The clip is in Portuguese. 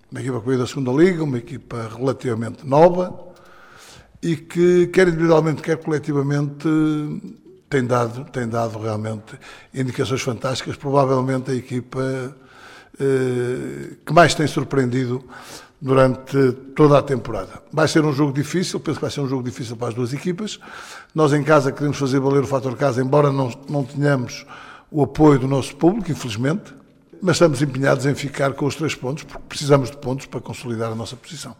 Uma equipa que veio da segunda Liga, uma equipa relativamente nova e que, quer individualmente, quer coletivamente, tem dado realmente indicações fantásticas. Provavelmente a equipa que mais tem surpreendido durante toda a temporada. Vai ser um jogo difícil, penso que vai ser um jogo difícil para as duas equipas. Nós em casa queremos fazer valer o fator casa, embora não tenhamos o apoio do nosso público, infelizmente, mas estamos empenhados em ficar com os 3 pontos, porque precisamos de pontos para consolidar a nossa posição.